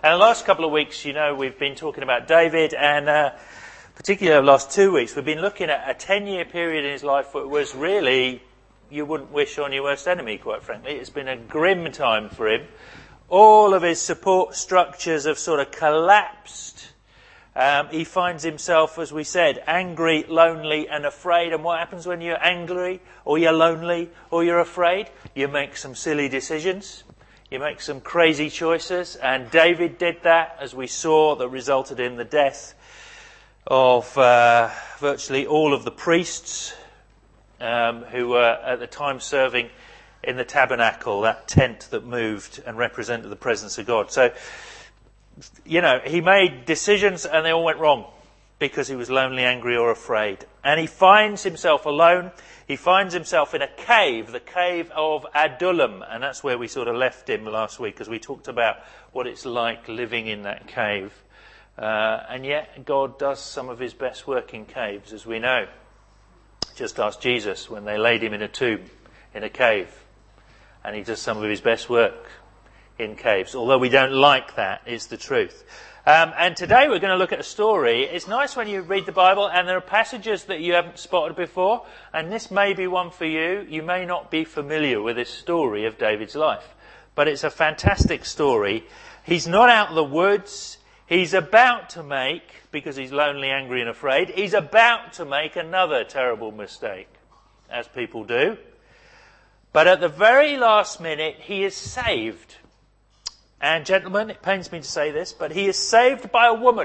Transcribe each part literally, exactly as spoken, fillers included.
And the last couple of weeks, you know, we've been talking about David, and uh, particularly the last two weeks, we've been looking at a ten-year period in his life that was really, you wouldn't wish on your worst enemy, quite frankly. It's been a grim time for him. All of his support structures have sort of collapsed. Um, he finds himself, as we said, angry, lonely and afraid. And what happens when you're angry, or you're lonely, or you're afraid? You make some silly decisions. You make some crazy choices. And David did that, as we saw, that resulted in the death of uh, virtually all of the priests um, who were at the time serving in the tabernacle, that tent that moved and represented the presence of God. So, you know, he made decisions and they all went wrong because he was lonely, angry or afraid. And he finds himself alone. He finds himself in a cave, the cave of Adullam. And that's where we sort of left him last week, as we talked about what it's like living in that cave. Uh, and yet God does some of his best work in caves, as we know. Just ask Jesus when they laid him in a tomb, in a cave. And he does some of his best work in caves. Although we don't like that, is the truth. Um, and today we're going to look at a story. It's nice when you read the Bible and there are passages that you haven't spotted before. And this may be one for you. You may not be familiar with this story of David's life. But it's a fantastic story. He's not out of the woods. He's about to make, because he's lonely, angry and afraid, he's about to make another terrible mistake, as people do. But at the very last minute, he is saved. And gentlemen, it pains me to say this, but he is saved by a woman.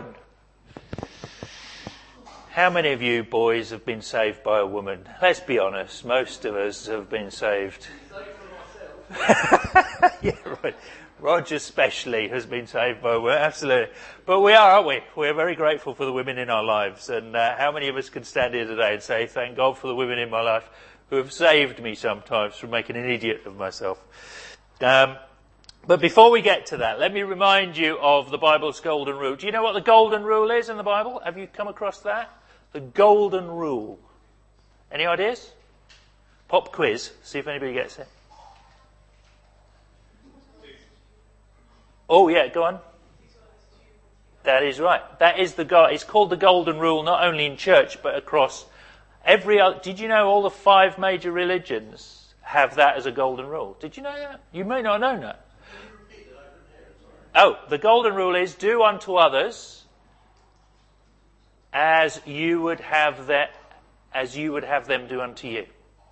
How many of you boys have been saved by a woman? Let's be honest, most of us have been saved. Yeah, right. Roger especially has been saved by a woman, absolutely. But we are, aren't we? We're very grateful for the women in our lives. And uh, how many of us can stand here today and say, thank God for the women in my life who have saved me sometimes from making an idiot of myself. Um, but before we get to that, let me remind you of the Bible's golden rule. Do you know what the golden rule is in the Bible? Have you come across that? The golden rule. Any ideas? Pop quiz, see if anybody gets it. Oh yeah, go on. That is right. That is the go- It's called the golden rule, not only in church but across every other. Did you know all the five major religions have that as a golden rule? Did you know that? You may not know that. Oh, the golden rule is do unto others as you would have that, as you would have them do unto you.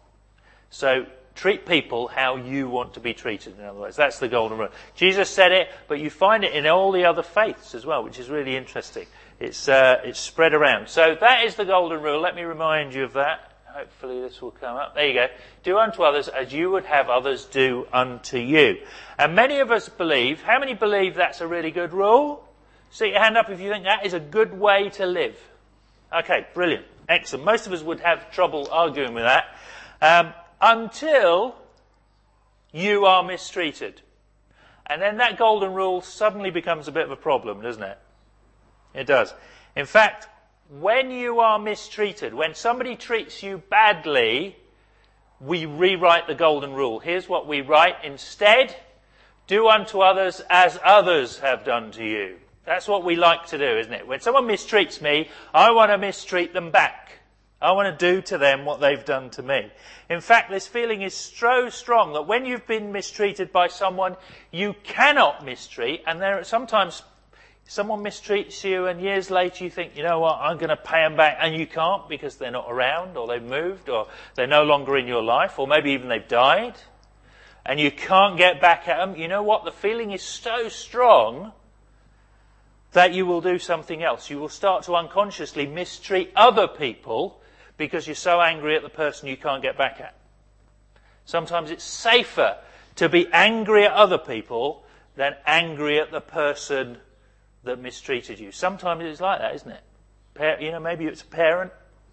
So treat people how you want to be treated, in other words. That's the golden rule. Jesus said it, but you find it in all the other faiths as well, which is really interesting. It's uh, it's spread around. So that is the golden rule. Let me remind you of that. Hopefully this will come up. There you go. Do unto others as you would have others do unto you. And many of us believe, how many believe that's a really good rule? Stick your hand up if you think that is a good way to live. Okay, brilliant. Excellent. Most of us would have trouble arguing with that. Um, until you are mistreated. And then that golden rule suddenly becomes a bit of a problem, doesn't it? It does. In fact, when you are mistreated, when somebody treats you badly, we rewrite the golden rule. Here's what we write instead. Do unto others as others have done to you. That's what we like to do, isn't it? When someone mistreats me, I want to mistreat them back. I want to do to them what they've done to me. In fact, this feeling is so strong that when you've been mistreated by someone, you cannot mistreat. And there are sometimes someone mistreats you and years later you think, you know what, I'm going to pay them back. And you can't because they're not around or they've moved or they're no longer in your life or maybe even they've died. And you can't get back at them. You know what? The feeling is so strong that you will do something else. You will start to unconsciously mistreat other people because you're so angry at the person you can't get back at. Sometimes it's safer to be angry at other people than angry at the person that mistreated you. Sometimes it's like that, isn't it? Pa- you know, maybe it's a parent.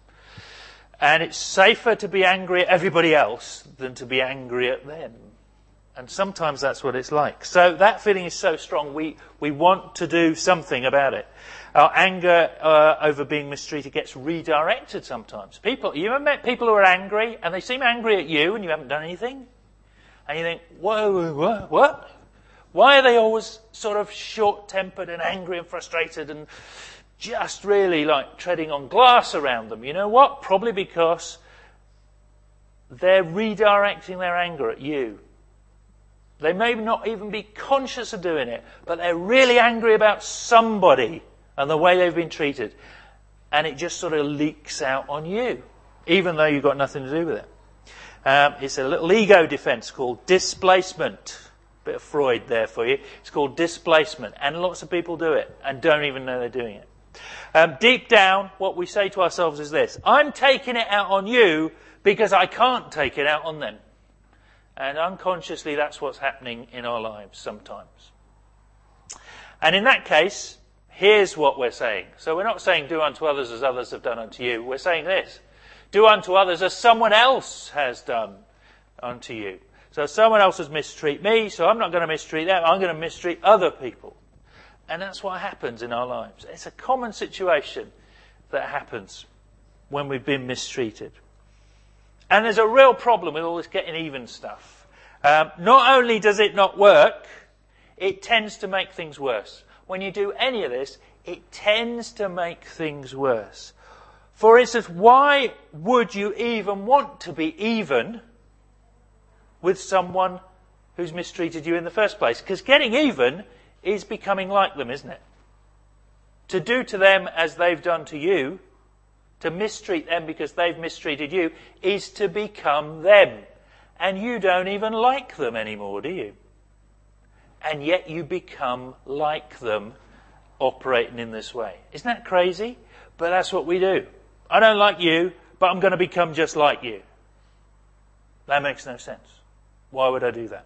And it's safer to be angry at everybody else than to be angry at them. And sometimes that's what it's like. So that feeling is so strong, we, we want to do something about it. Our anger uh, over being mistreated gets redirected sometimes. People, you ever met people who are angry and they seem angry at you and you haven't done anything? And you think, whoa, what? What? Why are they always sort of short-tempered and angry and frustrated and just really like treading on glass around them? You know what? Probably because they're redirecting their anger at you. They may not even be conscious of doing it, but they're really angry about somebody and the way they've been treated. And it just sort of leaks out on you, even though you've got nothing to do with it. Um, it's a little ego defense called displacement. Bit of Freud there for you. It's called displacement. And lots of people do it and don't even know they're doing it. Um, deep down, what we say to ourselves is this: I'm taking it out on you because I can't take it out on them. And unconsciously, that's what's happening in our lives sometimes. And in that case, here's what we're saying. So we're not saying do unto others as others have done unto you. We're saying this: do unto others as someone else has done unto you. So someone else has mistreated me, so I'm not going to mistreat them. I'm going to mistreat other people. And that's what happens in our lives. It's a common situation that happens when we've been mistreated. And there's a real problem with all this getting even stuff. Um, not only does it not work, it tends to make things worse. When you do any of this, it tends to make things worse. For instance, why would you even want to be even with someone who's mistreated you in the first place? Because getting even is becoming like them, isn't it? To do to them as they've done to you, to mistreat them because they've mistreated you, is to become them. And you don't even like them anymore, do you? And yet you become like them operating in this way. Isn't that crazy? But that's what we do. I don't like you, but I'm going to become just like you. That makes no sense. Why would I do that?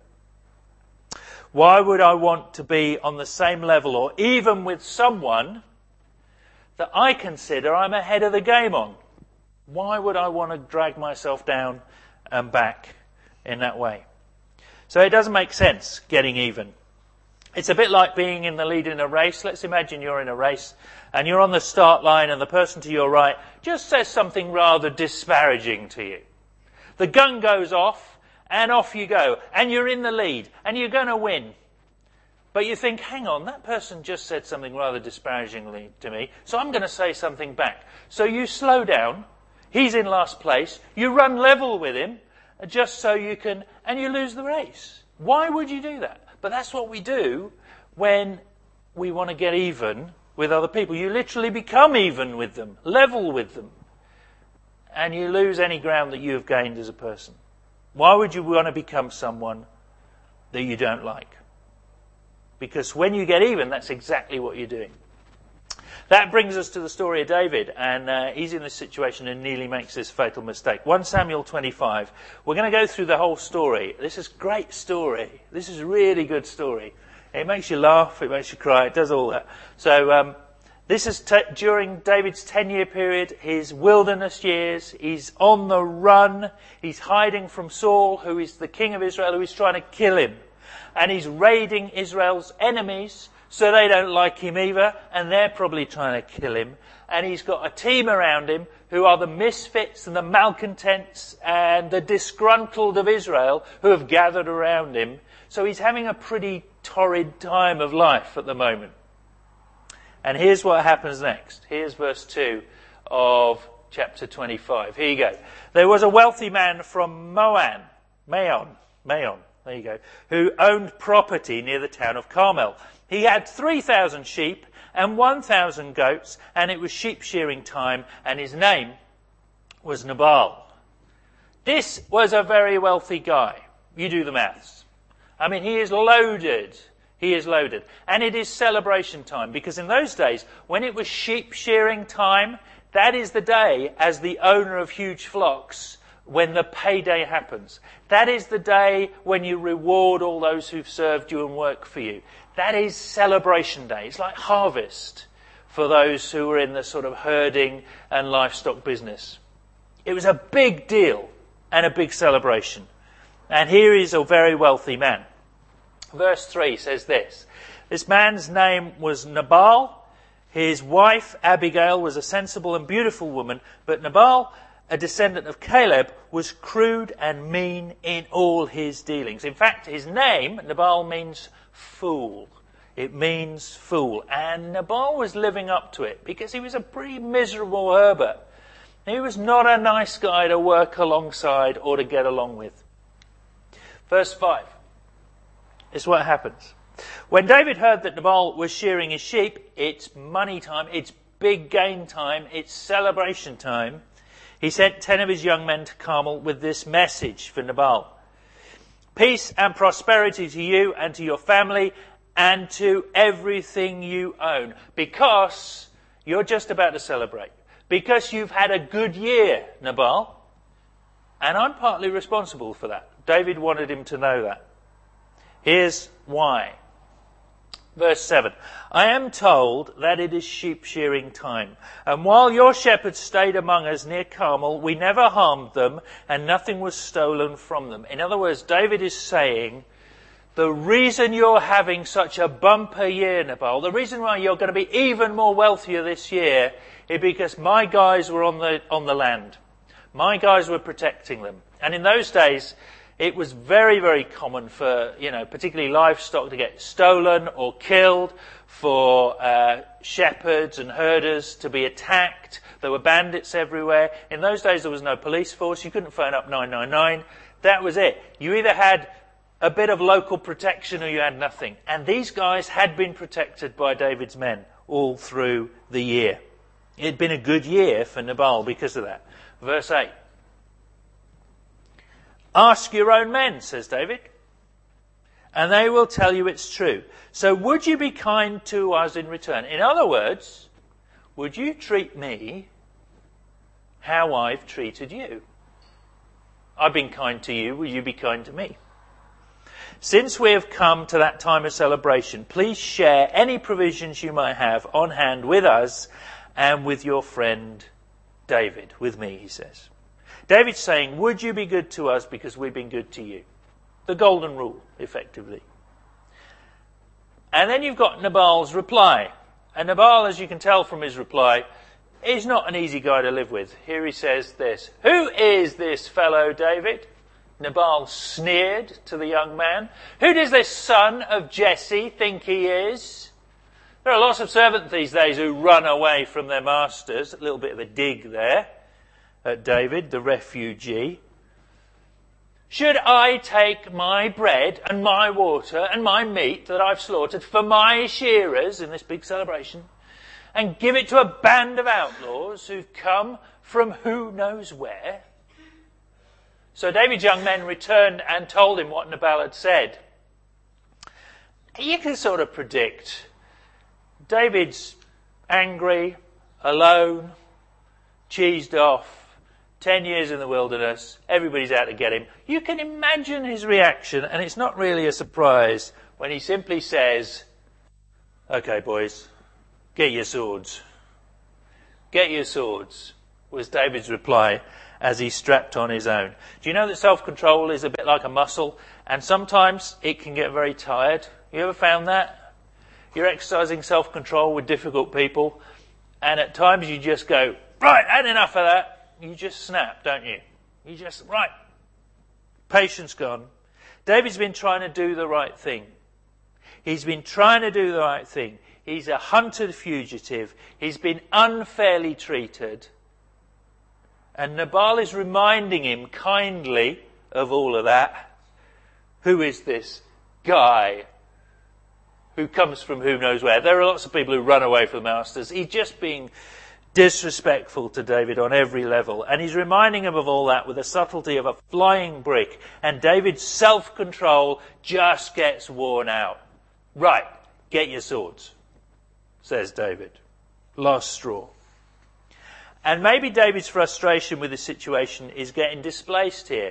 Why would I want to be on the same level or even with someone that I consider I'm ahead of the game on? Why would I want to drag myself down and back in that way? So it doesn't make sense getting even. It's a bit like being in the lead in a race. Let's imagine you're in a race and you're on the start line and the person to your right just says something rather disparaging to you. The gun goes off and off you go and you're in the lead and you're going to win. But you think, hang on, that person just said something rather disparagingly to me, so I'm going to say something back. So you slow down, he's in last place, you run level with him, just so you can, and you lose the race. Why would you do that? But that's what we do when we want to get even with other people. You literally become even with them, level with them, and you lose any ground that you have gained as a person. Why would you want to become someone that you don't like? Because when you get even, that's exactly what you're doing. That brings us to the story of David, and uh, he's in this situation and nearly makes this fatal mistake. First Samuel twenty-five. We're going to go through the whole story. This is a great story. This is a really good story. It makes you laugh, it makes you cry, it does all that. So um, this is t- during David's ten-year period, his wilderness years. He's on the run. He's hiding from Saul, who is the king of Israel, who is trying to kill him. And he's raiding Israel's enemies, so they don't like him either, and they're probably trying to kill him. And he's got a team around him who are the misfits and the malcontents and the disgruntled of Israel who have gathered around him. So he's having a pretty torrid time of life at the moment. And here's what happens next. Here's verse two of chapter twenty-five. Here you go. There was a wealthy man from Moan, Maon, Maon, there you go, who owned property near the town of Carmel. He had three thousand sheep and one thousand goats, and it was sheep shearing time, and his name was Nabal. This was a very wealthy guy. You do the maths. I mean, he is loaded. He is loaded. And it is celebration time, because in those days, when it was sheep shearing time, that is the day, as the owner of huge flocks, when the payday happens. That is the day when you reward all those who've served you and worked for you. That is celebration day. It's like harvest for those who were in the sort of herding and livestock business. It was a big deal and a big celebration. And here is a very wealthy man. Verse three says this: this man's name was Nabal. His wife Abigail was a sensible and beautiful woman, but Nabal a descendant of Caleb, was crude and mean in all his dealings. In fact, his name, Nabal, means fool. It means fool. And Nabal was living up to it because he was a pretty miserable Herbert. He was not a nice guy to work alongside or to get along with. Verse five. This is what happens. When David heard that Nabal was shearing his sheep, it's money time, it's big game time, it's celebration time, he sent ten of his young men to Carmel with this message for Nabal. Peace and prosperity to you and to your family and to everything you own, because you're just about to celebrate. Because you've had a good year, Nabal. And I'm partly responsible for that. David wanted him to know that. Here's why. Verse seven. I am told that it is sheep shearing time. And while your shepherds stayed among us near Carmel, we never harmed them and nothing was stolen from them. In other words, David is saying, the reason you're having such a bumper year, Nabal, the reason why you're going to be even more wealthier this year is because my guys were on the on the land. My guys were protecting them. And in those days, it was very, very common for, you know, particularly livestock to get stolen or killed, for uh, shepherds and herders to be attacked. There were bandits everywhere. In those days, there was no police force. You couldn't phone up nine nine nine. That was it. You either had a bit of local protection or you had nothing. And these guys had been protected by David's men all through the year. It had been a good year for Nabal because of that. Verse eight. Ask your own men, says David, and they will tell you it's true. So would you be kind to us in return? In other words, would you treat me how I've treated you? I've been kind to you, will you be kind to me? Since we have come to that time of celebration, please share any provisions you might have on hand with us and with your friend David, with me, he says. David's saying, would you be good to us because we've been good to you? The golden rule, effectively. And then you've got Nabal's reply. And Nabal, as you can tell from his reply, is not an easy guy to live with. Here he says this, who is this fellow David? Nabal sneered to the young man. Who does this son of Jesse think he is? There are lots of servants these days who run away from their masters. A little bit of a dig there at David, the refugee. Should I take my bread and my water and my meat that I've slaughtered for my shearers in this big celebration and give it to a band of outlaws who've come from who knows where? So David's young men returned and told him what Nabal had said. You can sort of predict. David's angry, alone, cheesed off, ten years in the wilderness, everybody's out to get him. You can imagine his reaction, and it's not really a surprise when he simply says, okay, boys, get your swords. Get your swords, was David's reply as he strapped on his own. Do you know that self-control is a bit like a muscle, and sometimes it can get very tired? You ever found that? You're exercising self-control with difficult people, and at times you just go, right, had enough of that. You just snap, don't you? You just, right, patience gone. David's been trying to do the right thing. He's been trying to do the right thing. He's a hunted fugitive. He's been unfairly treated. And Nabal is reminding him kindly of all of that. Who is this guy who comes from who knows where? There are lots of people who run away from the masters. He's just being disrespectful to David on every level. And he's reminding him of all that with the subtlety of a flying brick. And David's self-control just gets worn out. Right, get your swords, says David. Last straw. And maybe David's frustration with the situation is getting displaced here.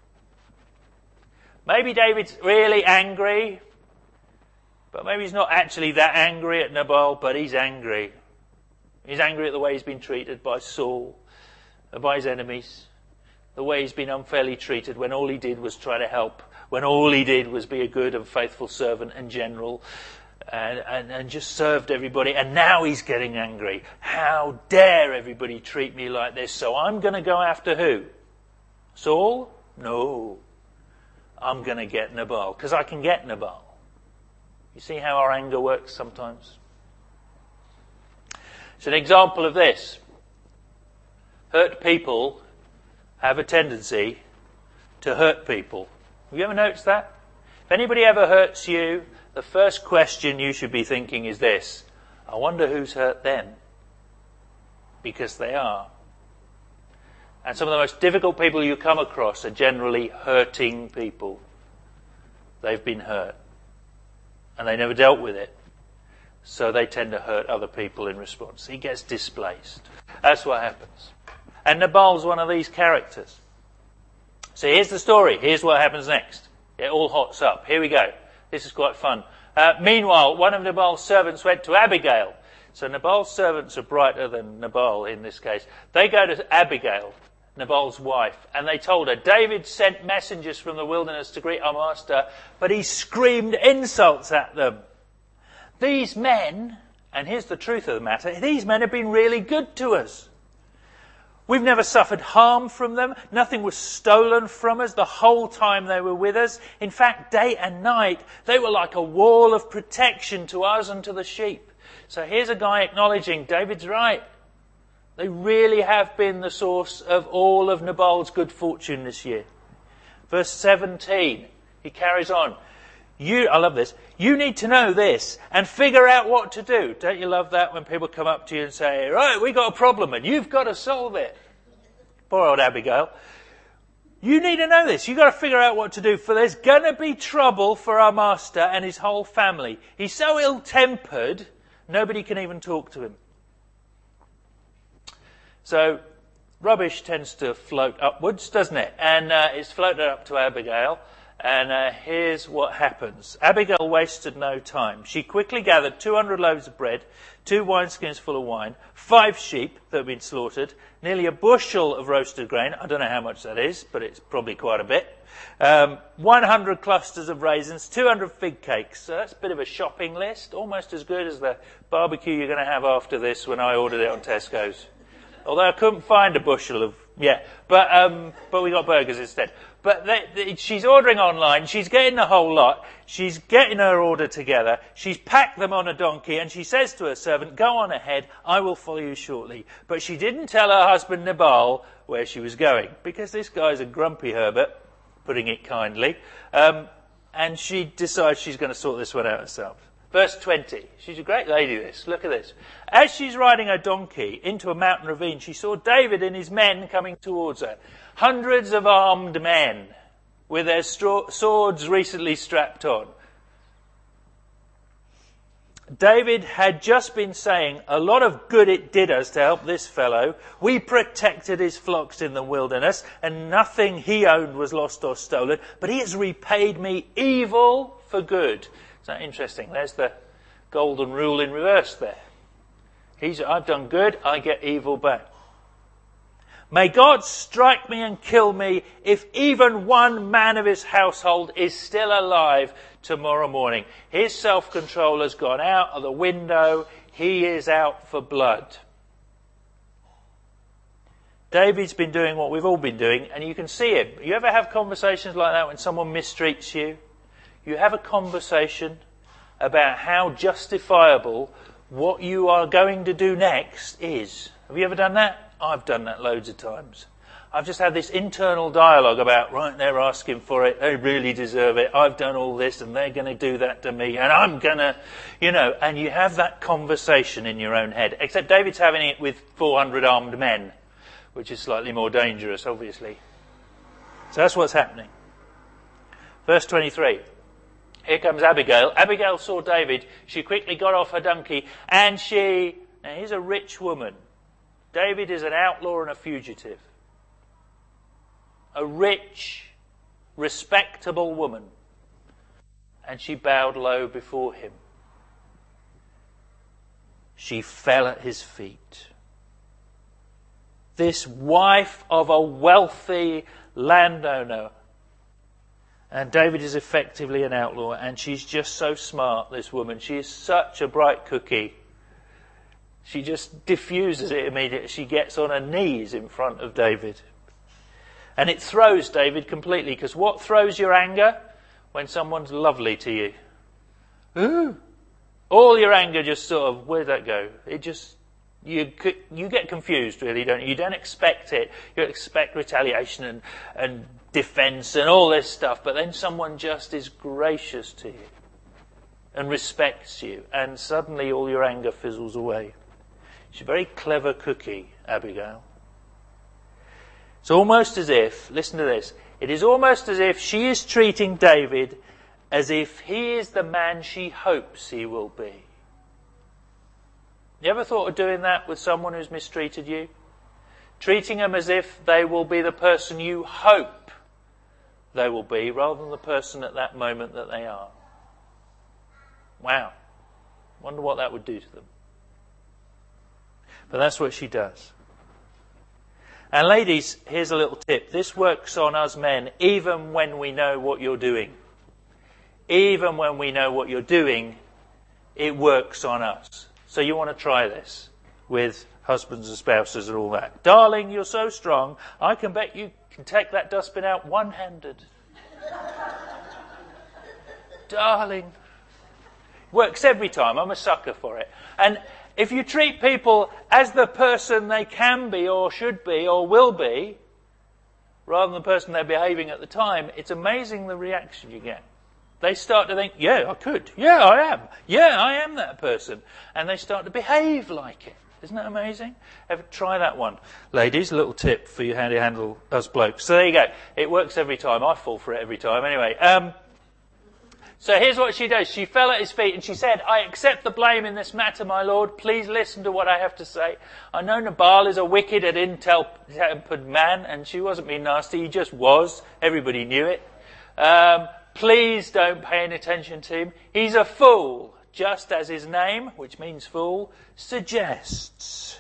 Maybe David's really angry, but maybe he's not actually that angry at Nabal, but he's angry. He's angry at the way he's been treated by Saul, by his enemies, the way he's been unfairly treated when all he did was try to help, when all he did was be a good and faithful servant and general. and, and, and just served everybody. And now he's getting angry. How dare everybody treat me like this? So I'm going to go after who? Saul? No. I'm going to get Nabal, because I can get Nabal. You see how our anger works sometimes? It's an example of this. Hurt people have a tendency to hurt people. Have you ever noticed that? If anybody ever hurts you, the first question you should be thinking is this: I wonder who's hurt them. Because they are. And some of the most difficult people you come across are generally hurting people. They've been hurt. And they never dealt with it. So they tend to hurt other people in response. He gets displaced. That's what happens. And Nabal's one of these characters. So here's the story. Here's what happens next. It all hots up. Here we go. This is quite fun. Uh, meanwhile, one of Nabal's servants went to Abigail. So Nabal's servants are brighter than Nabal in this case. They go to Abigail, Nabal's wife, and they told her, David sent messengers from the wilderness to greet our master, but he screamed insults at them. These men, and here's the truth of the matter, these men have been really good to us. We've never suffered harm from them. Nothing was stolen from us the whole time they were with us. In fact, day and night, they were like a wall of protection to us and to the sheep. So here's a guy acknowledging David's right. They really have been the source of all of Nabal's good fortune this year. Verse seventeen, he carries on. You, I love this. You need to know this and figure out what to do. Don't you love that when people come up to you and say, right, we got a problem and you've got to solve it. Poor old Abigail. You need to know this. You've got to figure out what to do, for there's going to be trouble for our master and his whole family. He's so ill-tempered, nobody can even talk to him. So rubbish tends to float upwards, doesn't it? And uh, it's floated up to Abigail. And uh, here's what happens. Abigail wasted no time. She quickly gathered two hundred loaves of bread, two wineskins full of wine, five sheep that had been slaughtered, nearly a bushel of roasted grain. I don't know how much that is, but it's probably quite a bit. Um, one hundred clusters of raisins, two hundred fig cakes. So that's a bit of a shopping list, almost as good as the barbecue you're going to have after this when I ordered it on Tesco's. Although I couldn't find a bushel of, yeah, but um, but we got burgers instead. But they, they, she's ordering online, she's getting the whole lot, she's getting her order together, she's packed them on a donkey, and she says to her servant, go on ahead, I will follow you shortly. But she didn't tell her husband Nabal where she was going, because this guy's a grumpy Herbert, putting it kindly, um, and she decides she's going to sort this one out herself. Verse twenty. She's a great lady, this. Look at this. As she's riding her donkey into a mountain ravine, she saw David and his men coming towards her. Hundreds of armed men with their straw- swords recently strapped on. David had just been saying, a lot of good it did us to help this fellow. We protected his flocks in the wilderness, and nothing he owned was lost or stolen. But he has repaid me evil for good. Isn't that interesting? There's the golden rule in reverse there. He's, I've done good, I get evil back. May God strike me and kill me if even one man of his household is still alive tomorrow morning. His self-control has gone out of the window. He is out for blood. David's been doing what we've all been doing, and you can see it. You ever have conversations like that when someone mistreats you? You have a conversation about how justifiable what you are going to do next is. Have you ever done that? I've done that loads of times. I've just had this internal dialogue about, right, they're asking for it, they really deserve it, I've done all this and they're going to do that to me and I'm going to, you know, and you have that conversation in your own head. Except David's having it with four hundred armed men, which is slightly more dangerous, obviously. So that's what's happening. Verse twenty-three. Here comes Abigail. Abigail saw David. She quickly got off her donkey and she... Now here's a rich woman. David is an outlaw and a fugitive. A rich, respectable woman. And she bowed low before him. She fell at his feet. This wife of a wealthy landowner. And David is effectively an outlaw, and she's just so smart, this woman. She is such a bright cookie. She just diffuses it immediately. She gets on her knees in front of David. And it throws David completely, because what throws your anger? When someone's lovely to you. Ooh. All your anger just sort of, where'd that go? It just, you you get confused really, don't you? You don't expect it. You expect retaliation and, and defence and all this stuff, but then someone just is gracious to you and respects you, and suddenly all your anger fizzles away. She's a very clever cookie, Abigail. It's almost as if, listen to this, it is almost as if she is treating David as if he is the man she hopes he will be. You ever thought of doing that with someone who's mistreated you? Treating them as if they will be the person you hope they will be, rather than the person at that moment that they are. Wow. Wonder what that would do to them. But that's what she does. And ladies, here's a little tip. This works on us men even when we know what you're doing. Even when we know what you're doing, it works on us. So you want to try this with husbands and spouses and all that. Darling, you're so strong, I can bet you can take that dustbin out one-handed. Darling. Works every time. I'm a sucker for it. And if you treat people as the person they can be or should be or will be, rather than the person they're behaving at the time, it's amazing the reaction you get. They start to think, yeah, I could. Yeah, I am. Yeah, I am that person. And they start to behave like it. Isn't that amazing? Ever try that one? Ladies, a little tip for you how to handle us blokes. So there you go. It works every time. I fall for it every time. Anyway, um, so here's what she does. She fell at his feet and she said, I accept the blame in this matter, my lord. Please listen to what I have to say. I know Nabal is a wicked and ill-tempered man, and she wasn't being nasty. He just was. Everybody knew it. Um, please don't pay any attention to him. He's a fool, just as his name, which means fool, suggests.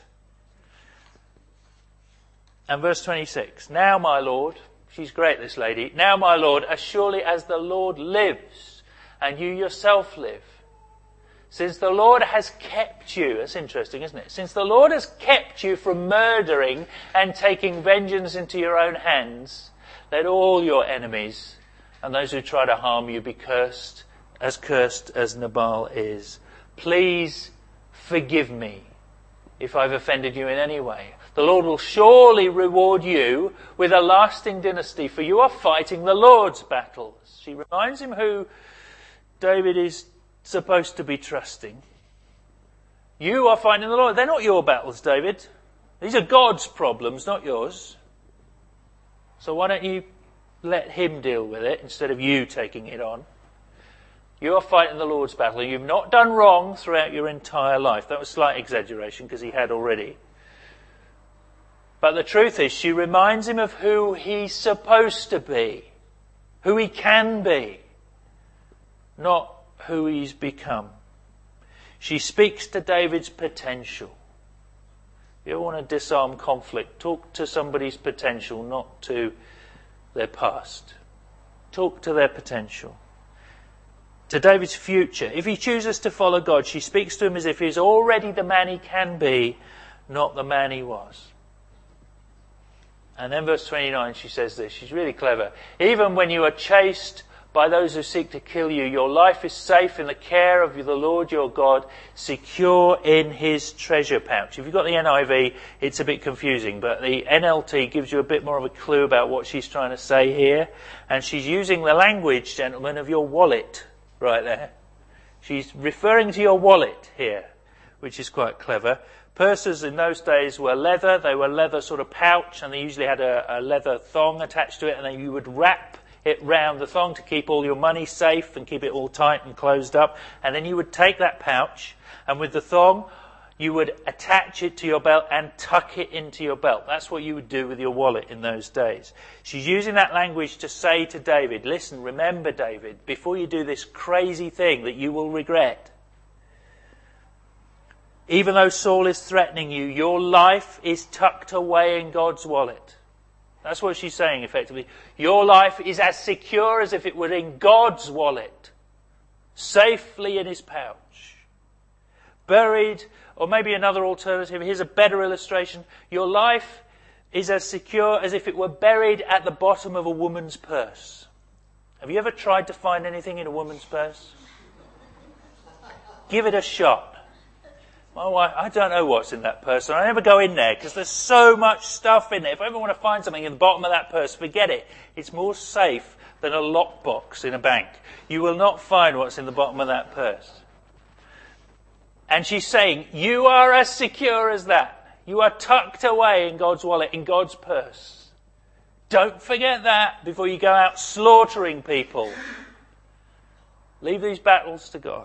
And verse twenty-six. Now, my lord, she's great, this lady. Now, my lord, as surely as the Lord lives, and you yourself live, since the Lord has kept you, that's interesting, isn't it? Since the Lord has kept you from murdering and taking vengeance into your own hands, let all your enemies and those who try to harm you be cursed, as cursed as Nabal is. Please forgive me if I've offended you in any way. The Lord will surely reward you with a lasting dynasty, for you are fighting the Lord's battles. She reminds him who David is supposed to be trusting. You are fighting the Lord. They're not your battles, David. These are God's problems, not yours. So why don't you let him deal with it instead of you taking it on? You are fighting the Lord's battle. You've not done wrong throughout your entire life. That was a slight exaggeration because he had already. But the truth is, she reminds him of who he's supposed to be, who he can be, not who he's become. She speaks to David's potential. If you want to disarm conflict, talk to somebody's potential, not to their past. Talk to their potential. To David's future. If he chooses to follow God, she speaks to him as if he's already the man he can be, not the man he was. And then verse twenty-nine, she says this. She's really clever. Even when you are chased by those who seek to kill you, your life is safe in the care of the Lord your God, secure in his treasure pouch. If you've got the N I V, it's a bit confusing, but the N L T gives you a bit more of a clue about what she's trying to say here. And she's using the language, gentlemen, of your wallet right there. She's referring to your wallet here, which is quite clever. Purses in those days were leather. They were leather sort of pouch, and they usually had a, a leather thong attached to it, and then you would wrap it round the thong to keep all your money safe and keep it all tight and closed up. And then you would take that pouch, and with the thong, you would attach it to your belt and tuck it into your belt. That's what you would do with your wallet in those days. She's using that language to say to David, listen, remember, David, before you do this crazy thing that you will regret, even though Saul is threatening you, your life is tucked away in God's wallet. That's what she's saying effectively. Your life is as secure as if it were in God's wallet, safely in his pouch. Buried, or maybe another alternative, here's a better illustration. Your life is as secure as if it were buried at the bottom of a woman's purse. Have you ever tried to find anything in a woman's purse? Give it a shot. My wife, I don't know what's in that purse, and I never go in there because there's so much stuff in there. If I ever want to find something in the bottom of that purse, forget it. It's more safe than a lockbox in a bank. You will not find what's in the bottom of that purse. And she's saying, you are as secure as that. You are tucked away in God's wallet, in God's purse. Don't forget that before you go out slaughtering people. Leave these battles to God.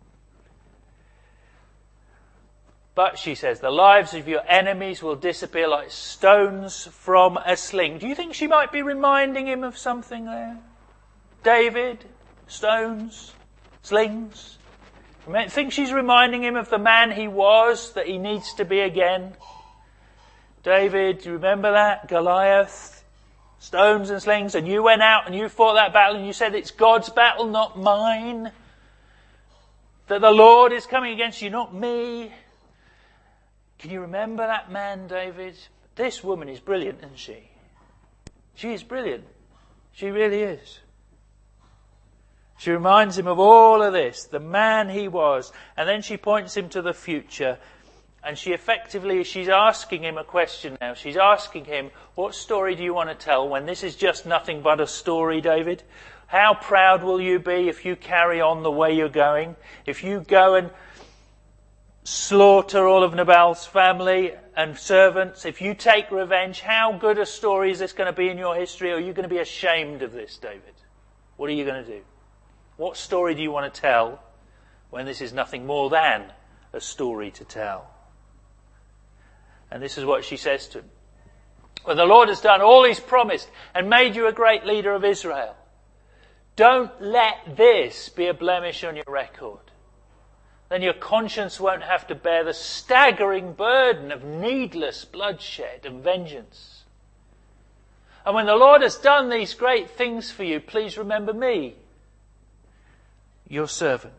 But, she says, the lives of your enemies will disappear like stones from a sling. Do you think she might be reminding him of something there? David, stones, slings. I think she's reminding him of the man he was, that he needs to be again. David, do you remember that? Goliath, stones and slings, and you went out and you fought that battle and you said it's God's battle, not mine. That the Lord is coming against you, not me. Can you remember that man, David? This woman is brilliant, isn't she? She is brilliant. She really is. She reminds him of all of this, the man he was, and then she points him to the future, and she effectively, she's asking him a question now. She's asking him, what story do you want to tell when this is just nothing but a story, David? How proud will you be if you carry on the way you're going? If you go and slaughter all of Nabal's family and servants, if you take revenge, how good a story is this going to be in your history? Or are you going to be ashamed of this, David? What are you going to do? What story do you want to tell when this is nothing more than a story to tell? And this is what she says to him. When the Lord has done all he's promised and made you a great leader of Israel, don't let this be a blemish on your record. Then your conscience won't have to bear the staggering burden of needless bloodshed and vengeance. And when the Lord has done these great things for you, please remember me, your servant.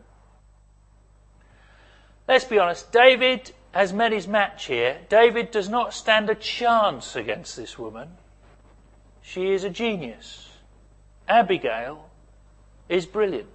Let's be honest, David has met his match here. David does not stand a chance against this woman. She is a genius. Abigail is brilliant.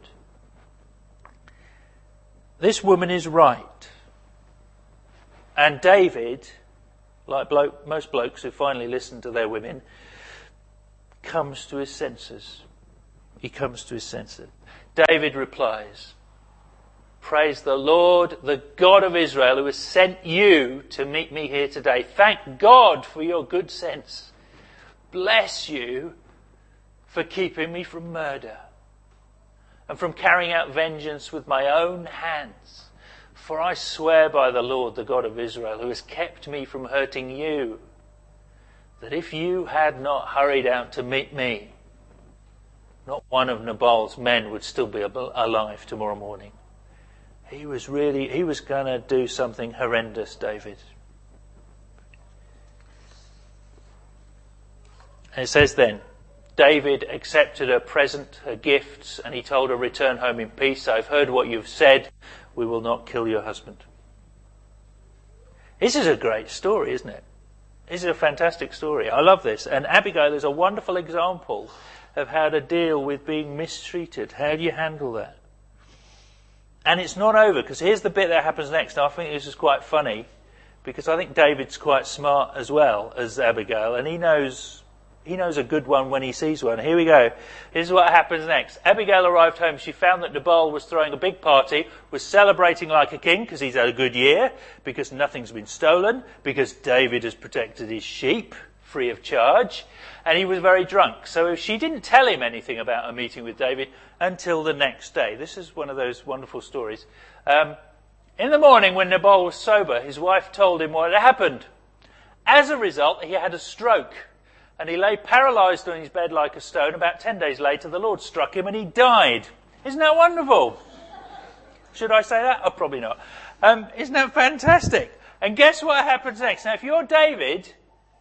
This woman is right. And David, like bloke, most blokes who finally listen to their women, comes to his senses. He comes to his senses. David replies, praise the Lord, the God of Israel, who has sent you to meet me here today. Thank God for your good sense. Bless you for keeping me from murder and from carrying out vengeance with my own hands. For I swear by the Lord, the God of Israel, who has kept me from hurting you, that if you had not hurried out to meet me, not one of Nabal's men would still be alive tomorrow morning. He was really, he was going to do something horrendous, David. And it says then, David accepted her present, her gifts, and he told her, return home in peace. I've heard what you've said. We will not kill your husband. This is a great story, isn't it? This is a fantastic story. I love this. And Abigail is a wonderful example of how to deal with being mistreated. How do you handle that? And it's not over, because here's the bit that happens next. And I think this is quite funny, because I think David's quite smart as well as Abigail, and he knows he knows a good one when he sees one. Here we go. This is what happens next. Abigail arrived home. She found that Nabal was throwing a big party, was celebrating like a king because he's had a good year, because nothing's been stolen, because David has protected his sheep free of charge, and he was very drunk. So she didn't tell him anything about a meeting with David until the next day. This is one of those wonderful stories. Um, in the morning, when Nabal was sober, his wife told him what had happened. As a result, he had a stroke, and he lay paralysed on his bed like a stone. About ten days later, the Lord struck him and he died. Isn't that wonderful? Should I say that? Oh, probably not. Um, isn't that fantastic? And guess what happens next? Now, if you're David,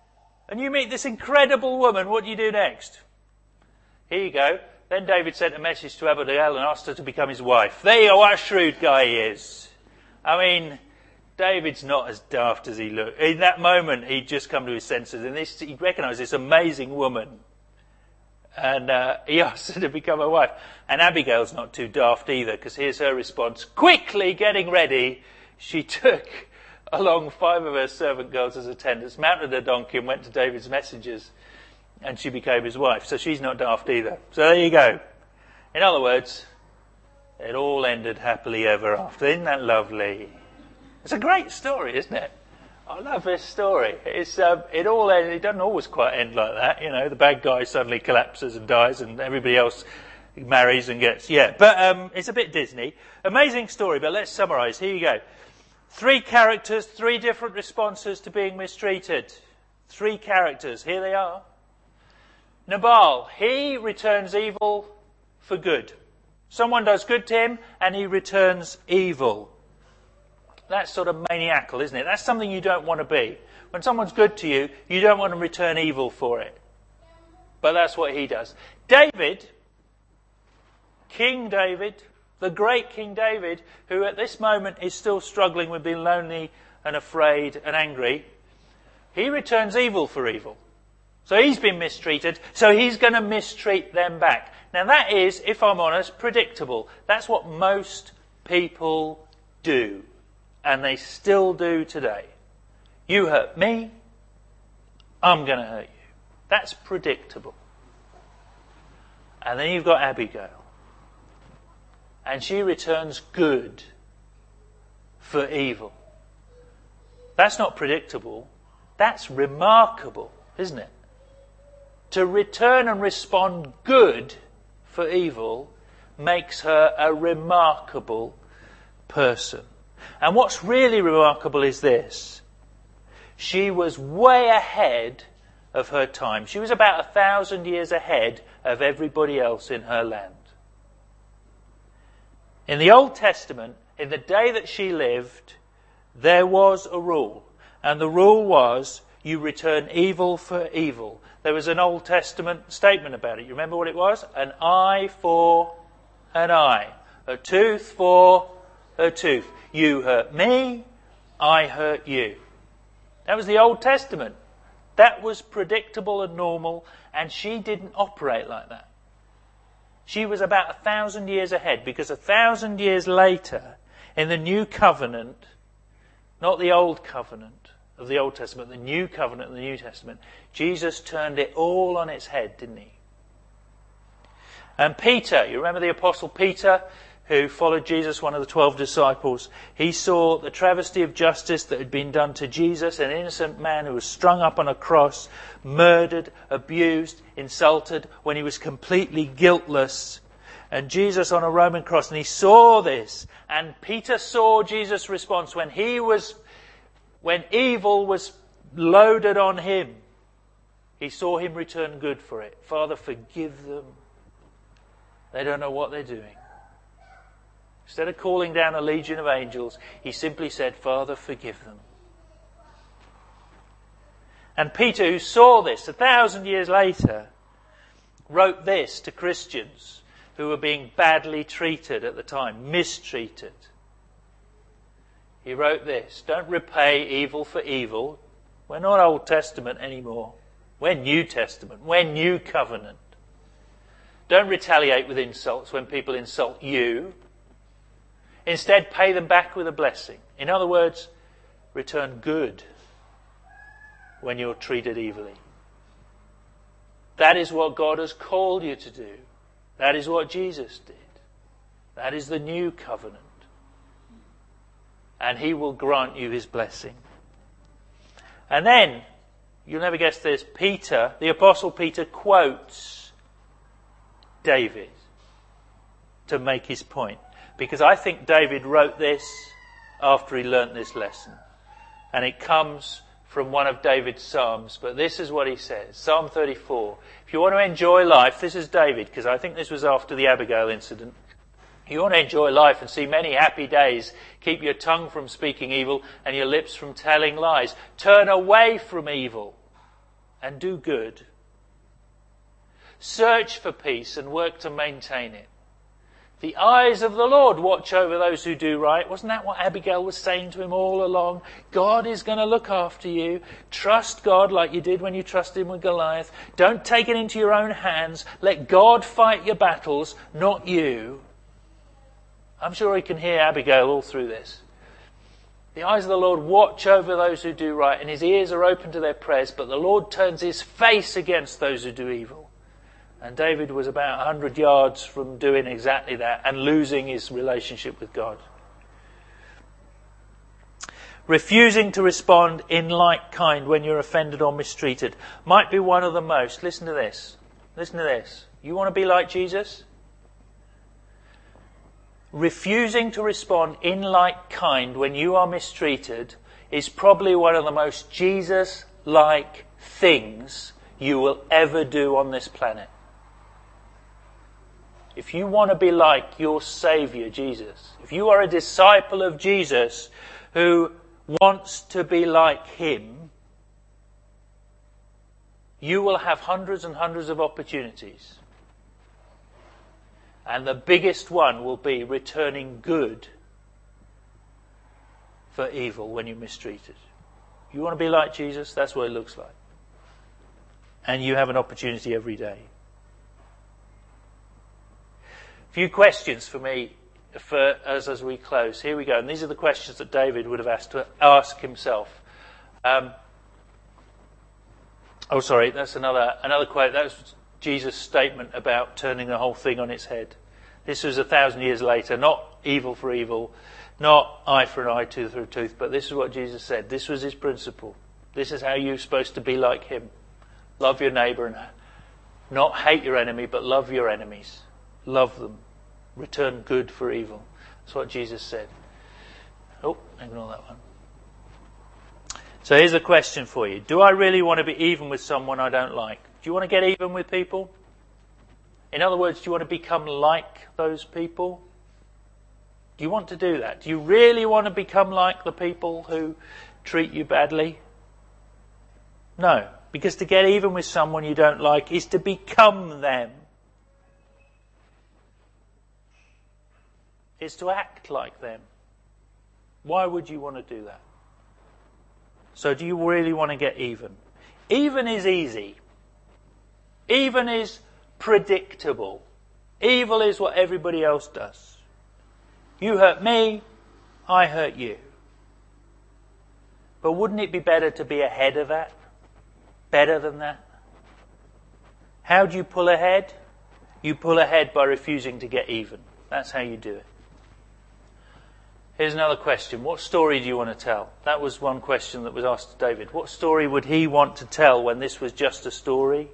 And you meet this incredible woman, what do you do next? Here you go. Then David sent a message to Abigail and asked her to become his wife. There you go, what a shrewd guy he is. I mean, David's not as daft as he looked. In that moment, he'd just come to his senses, and this, he recognised this amazing woman. And uh, he asked her to become a wife. And Abigail's not too daft either, because here's her response. Quickly getting ready, she took along five of her servant girls as attendants, mounted a donkey and went to David's messengers, and she became his wife. So she's not daft either. So there you go. In other words, it all ended happily ever after. Isn't that lovely? It's a great story, isn't it? I love this story. It's um, it all end, it doesn't always quite end like that. You know, the bad guy suddenly collapses and dies, and everybody else marries and gets yeah. But um, it's a bit Disney. Amazing story. But let's summarise. Here you go. Three characters, three different responses to being mistreated. Three characters. Here they are. Nabal, he returns evil for good. Someone does good to him and he returns evil. That's sort of maniacal, isn't it? That's something you don't want to be. When someone's good to you, you don't want to return evil for it. But that's what he does. David, King David, the great King David, who at this moment is still struggling with being lonely and afraid and angry, he returns evil for evil. So he's been mistreated, so he's going to mistreat them back. Now that is, if I'm honest, predictable. That's what most people do. And they still do today. You hurt me, I'm going to hurt you. That's predictable. And then you've got Abigail. And she returns good for evil. That's not predictable. That's remarkable, isn't it? To return and respond good for evil makes her a remarkable person. And what's really remarkable is this. She was way ahead of her time. She was about a thousand years ahead of everybody else in her land. In the Old Testament, in the day that she lived, there was a rule. And the rule was, you return evil for evil. There was an Old Testament statement about it. You remember what it was? An eye for an eye. A tooth for a tooth. You hurt me, I hurt you. That was the Old Testament. That was predictable and normal, and she didn't operate like that. She was about a thousand years ahead, because a thousand years later, in the New Covenant, not the Old Covenant of the Old Testament, the New Covenant of the New Testament, Jesus turned it all on its head, didn't he? And Peter, you remember the Apostle Peter, who followed Jesus, one of the twelve disciples, he saw the travesty of justice that had been done to Jesus, an innocent man who was strung up on a cross, murdered, abused, insulted, when he was completely guiltless. And Jesus on a Roman cross, and he saw this. And Peter saw Jesus' response when he was, when evil was loaded on him. He saw him return good for it. Father, forgive them. They don't know what they're doing. Instead of calling down a legion of angels, he simply said, Father, forgive them. And Peter, who saw this a thousand years later, wrote this to Christians who were being badly treated at the time, mistreated. He wrote this, don't repay evil for evil. We're not Old Testament anymore. We're New Testament. We're New Covenant. Don't retaliate with insults when people insult you. Instead, pay them back with a blessing. In other words, return good when you're treated evilly. That is what God has called you to do. That is what Jesus did. That is the new covenant. And he will grant you his blessing. And then, you'll never guess this, Peter, the Apostle Peter, quotes David to make his point. Because I think David wrote this after he learnt this lesson. And it comes from one of David's Psalms. But this is what he says. Psalm thirty-four. If you want to enjoy life, this is David, because I think this was after the Abigail incident. If you want to enjoy life and see many happy days, keep your tongue from speaking evil and your lips from telling lies. Turn away from evil and do good. Search for peace and work to maintain it. The eyes of the Lord watch over those who do right. Wasn't that what Abigail was saying to him all along? God is going to look after you. Trust God like you did when you trusted him with Goliath. Don't take it into your own hands. Let God fight your battles, not you. I'm sure he can hear Abigail all through this. The eyes of the Lord watch over those who do right, and his ears are open to their prayers, but the Lord turns his face against those who do evil. And David was about a hundred yards from doing exactly that and losing his relationship with God. Refusing to respond in like kind when you're offended or mistreated might be one of the most. Listen to this. Listen to this. You want to be like Jesus? Refusing to respond in like kind when you are mistreated is probably one of the most Jesus-like things you will ever do on this planet. If you want to be like your Saviour, Jesus, if you are a disciple of Jesus who wants to be like him, you will have hundreds and hundreds of opportunities. And the biggest one will be returning good for evil when you're mistreated. You want to be like Jesus? That's what it looks like. And you have an opportunity every day. A few questions for me for us as we close. Here we go. And these are the questions that David would have asked to ask himself. Um, oh, sorry, that's another another quote. That was Jesus' statement about turning the whole thing on its head. This was a thousand years later, not evil for evil, not eye for an eye, tooth for a tooth, but this is what Jesus said. This was his principle. This is how you're supposed to be like him. Love your neighbour and not hate your enemy, but love your enemies. Love them. Return good for evil. That's what Jesus said. Oh, ignore that one. So here's a question for you. Do I really want to be even with someone I don't like? Do you want to get even with people? In other words, do you want to become like those people? Do you want to do that? Do you really want to become like the people who treat you badly? No, because to get even with someone you don't like is to become them. It's to act like them. Why would you want to do that? So do you really want to get even? Even is easy. Even is predictable. Evil is what everybody else does. You hurt me, I hurt you. But wouldn't it be better to be ahead of that? Better than that? How do you pull ahead? You pull ahead by refusing to get even. That's how you do it. Here's another question. What story do you want to tell? That was one question that was asked to David. What story would he want to tell when this was just a story?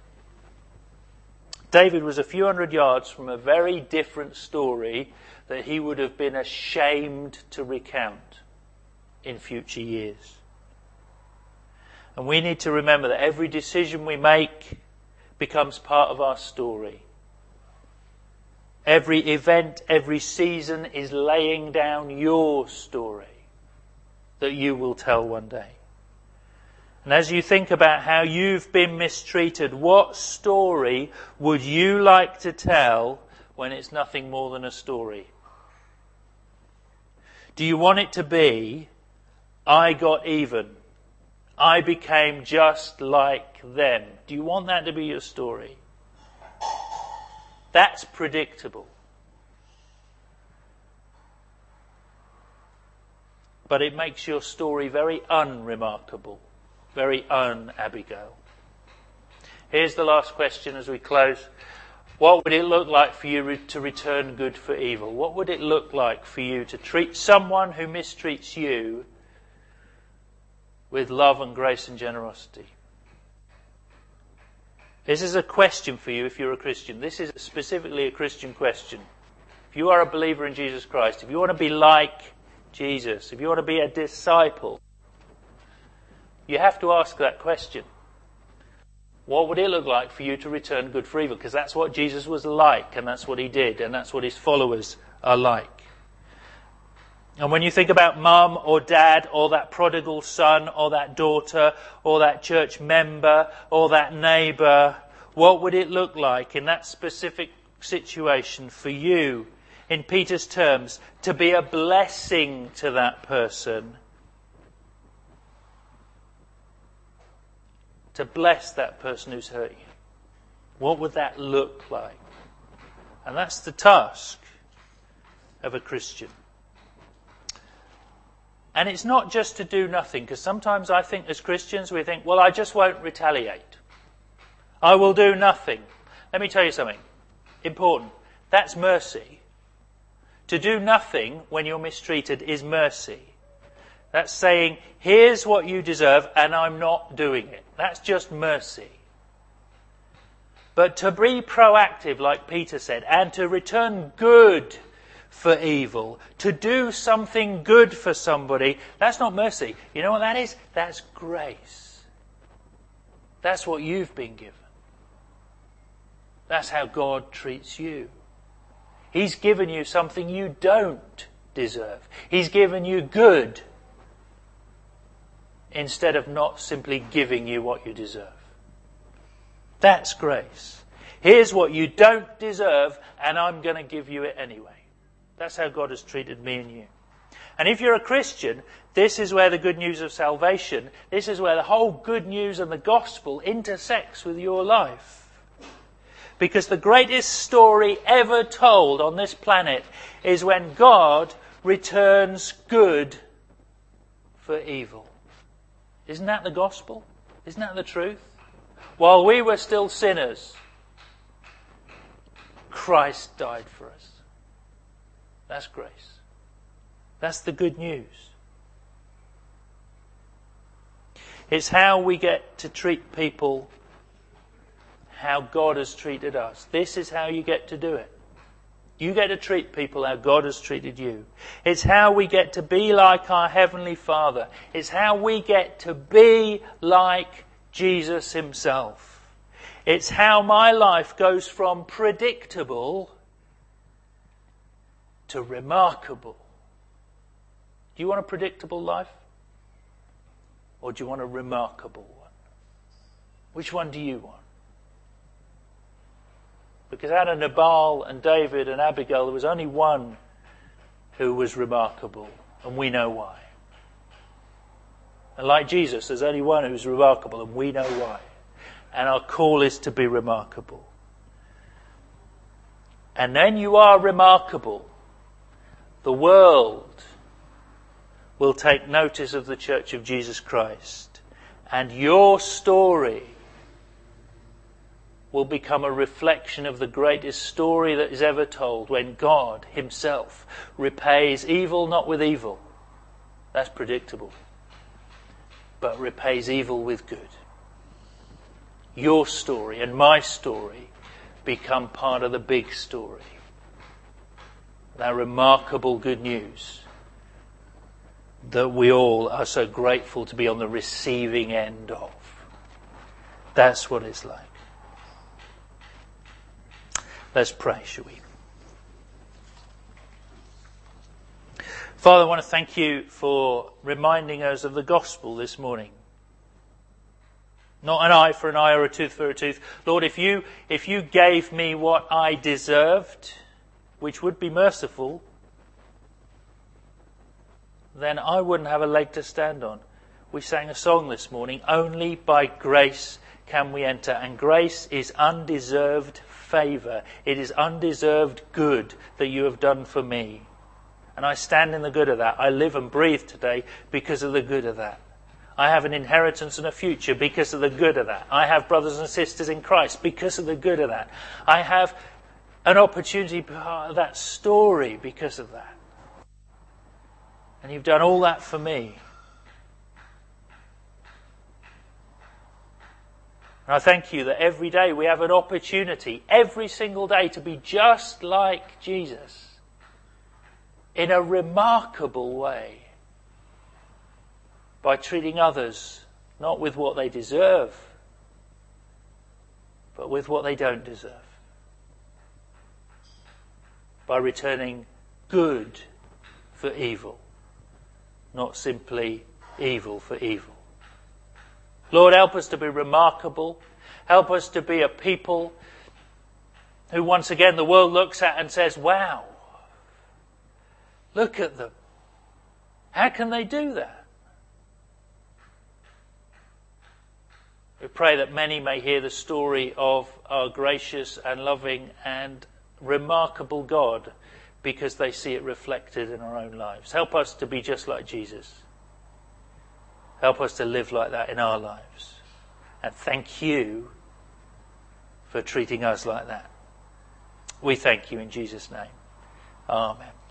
David was a few hundred yards from a very different story that he would have been ashamed to recount in future years. And we need to remember that every decision we make becomes part of our story. Every event, every season is laying down your story that you will tell one day. And as you think about how you've been mistreated, what story would you like to tell when it's nothing more than a story? Do you want it to be, I got even. I became just like them. Do you want that to be your story? That's predictable. But it makes your story very unremarkable, very un-Abigail. Here's the last question as we close. What would it look like for you to return good for evil? What would it look like for you to treat someone who mistreats you with love and grace and generosity? This is a question for you if you're a Christian. This is specifically a Christian question. If you are a believer in Jesus Christ, if you want to be like Jesus, if you want to be a disciple, you have to ask that question. What would it look like for you to return good for evil? Because that's what Jesus was like, and that's what he did, and that's what his followers are like. And when you think about mum or dad or that prodigal son or that daughter or that church member or that neighbour, what would it look like in that specific situation for you, in Peter's terms, to be a blessing to that person? To bless that person who's hurt you. What would that look like? And that's the task of a Christian. And it's not just to do nothing, because sometimes I think as Christians we think, well, I just won't retaliate. I will do nothing. Let me tell you something important. That's mercy. To do nothing when you're mistreated is mercy. That's saying, here's what you deserve and I'm not doing it. That's just mercy. But to be proactive, like Peter said, and to return good for evil, to do something good for somebody, that's not mercy. You know what that is? That's grace. That's what you've been given. That's how God treats you. He's given you something you don't deserve. He's given you good instead of not simply giving you what you deserve. That's grace. Here's what you don't deserve, and I'm going to give you it anyway. That's how God has treated me and you. And if you're a Christian, this is where the good news of salvation, this is where the whole good news and the gospel intersects with your life. Because the greatest story ever told on this planet is when God returns good for evil. Isn't that the gospel? Isn't that the truth? While we were still sinners, Christ died for us. That's grace. That's the good news. It's how we get to treat people how God has treated us. This is how you get to do it. You get to treat people how God has treated you. It's how we get to be like our Heavenly Father. It's how we get to be like Jesus himself. It's how my life goes from predictable to remarkable. Do you want a predictable life? Or do you want a remarkable one? Which one do you want? Because out of Nabal and David and Abigail, there was only one who was remarkable, and we know why. And like Jesus, there's only one who's remarkable, and we know why. And our call is to be remarkable. And then you are remarkable. The world will take notice of the Church of Jesus Christ. And your story will become a reflection of the greatest story that is ever told, when God himself repays evil not with evil. That's predictable. But repays evil with good. Your story and my story become part of the big story. That remarkable good news that we all are so grateful to be on the receiving end of. That's what it's like. Let's pray, shall we? Father, I want to thank you for reminding us of the gospel this morning. Not an eye for an eye or a tooth for a tooth. Lord, if you if you gave me what I deserved, which would be merciful, then I wouldn't have a leg to stand on. We sang a song this morning, only by grace can we enter. And grace is undeserved favour. It is undeserved good that you have done for me. And I stand in the good of that. I live and breathe today because of the good of that. I have an inheritance and a future because of the good of that. I have brothers and sisters in Christ because of the good of that. I have an opportunity to be part of that story because of that. And you've done all that for me. And I thank you that every day we have an opportunity, every single day, to be just like Jesus in a remarkable way by treating others not with what they deserve, but with what they don't deserve. By returning good for evil. not simply evil for evil. Lord, help us to be remarkable. Help us to be a people who once again the world looks at and says, wow, look at them. How can they do that? We pray that many may hear the story of our gracious and loving and remarkable God because they see it reflected in our own lives. Help us to be just like Jesus. Help us to live like that in our lives. And thank you for treating us like that. We thank you in Jesus' name. Amen.